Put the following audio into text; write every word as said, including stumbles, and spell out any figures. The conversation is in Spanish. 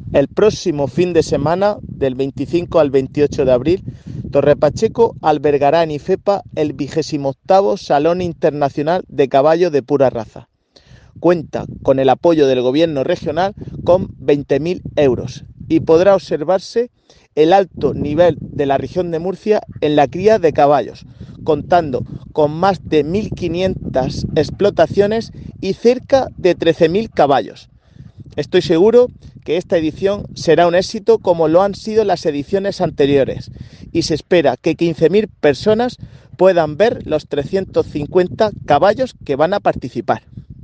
El próximo fin de semana, del veinticinco al veintiocho de abril, Torrepacheco albergará en IFEPA el vigésimo octavo Salón Internacional de Caballo de Pura Raza. Cuenta con el apoyo del gobierno regional con veinte mil euros y podrá observarse el alto nivel de la región de Murcia en la cría de caballos, contando con más de mil quinientas explotaciones y cerca de trece mil caballos. Estoy seguro que esta edición será un éxito como lo han sido las ediciones anteriores y se espera que quince mil personas puedan ver los trescientos cincuenta caballos que van a participar.